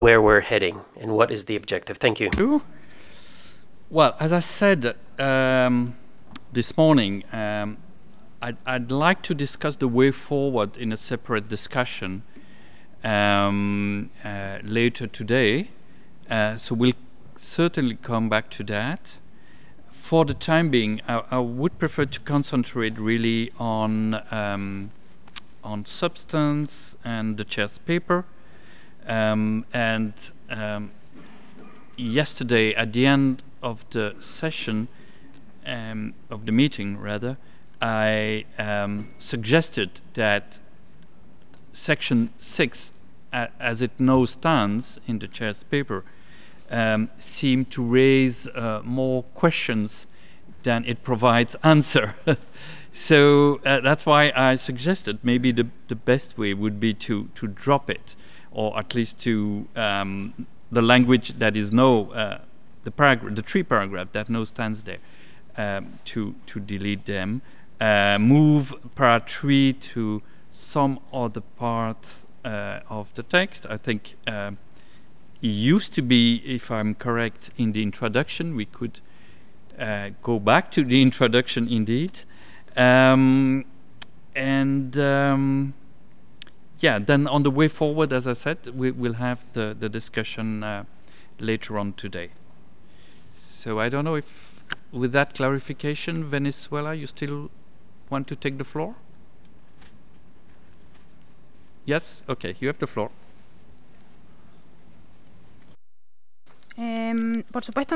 where we're heading and what is the objective. Thank you. Well, as I said this morning, I'd like to discuss the way forward in a separate discussion later today. So we'll certainly come back to that. For the time being, I would prefer to concentrate really on substance and the chair's paper. Yesterday, at the end of the session, of the meeting rather, I suggested that section 6, as it now stands in the chair's paper, seemed to raise more questions than it provides answer. So that's why I suggested maybe the best way would be to drop it, or at least to the language that is now the 3 paragraph that now stands there, to delete them, move part 3 to some other parts of the text. I think it used to be, if I'm correct, in the introduction. We could go back to the introduction indeed. Yeah, then on the way forward, as I said, we'll have the discussion later on today. So I don't know if, with that clarification, Venezuela, you still want to take the floor? Yes? Okay, you have the floor. Por supuesto,